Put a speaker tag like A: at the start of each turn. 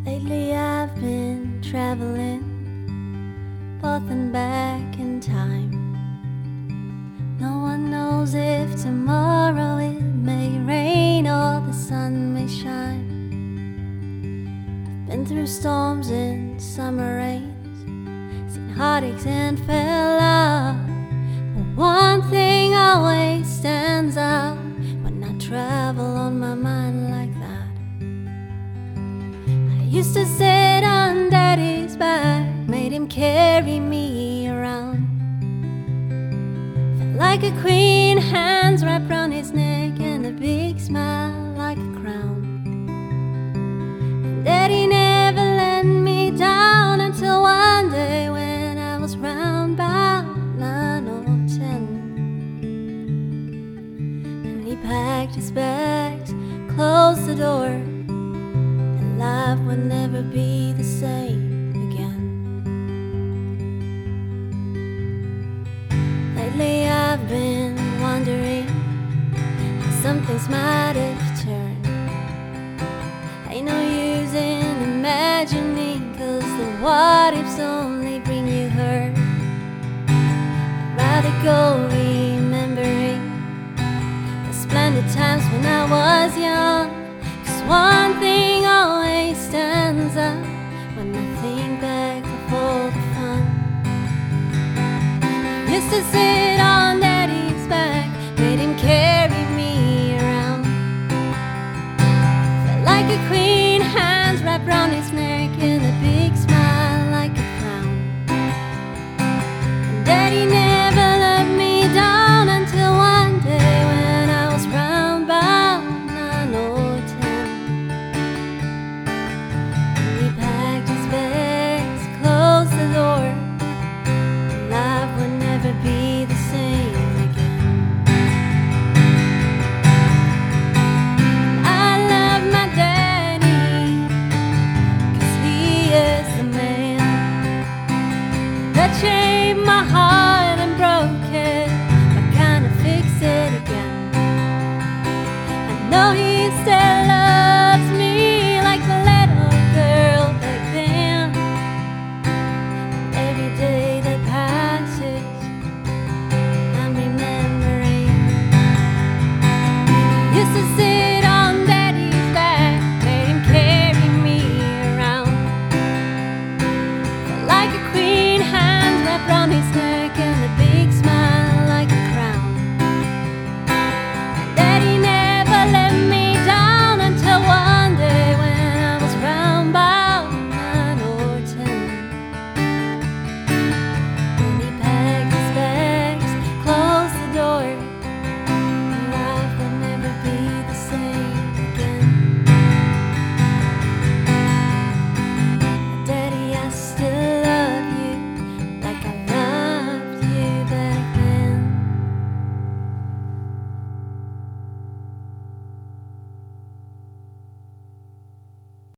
A: Lately I've been traveling, forth and back in time. No one knows if tomorrow it may rain or the sun may shine. I've been through storms and summer rains, seen heartaches and fell out. But one thing always stands out when I travel on my mind like that. I used to sit on Daddy's back, made him carry me around. Felt like a queen, hands wrapped round his neck, and a big smile like a crown. And Daddy never let me down until one day when I was round about 9 or 10. And he packed his bags, closed the door, life would never be the same again. Lately I've been wondering how some things might have turned. Ain't no use in imagining, 'cause the what ifs only bring you hurt. I'd rather go remembering the splendid times when I was young. 'Cause one thing always stands up when I think back of all the fun. Used to sit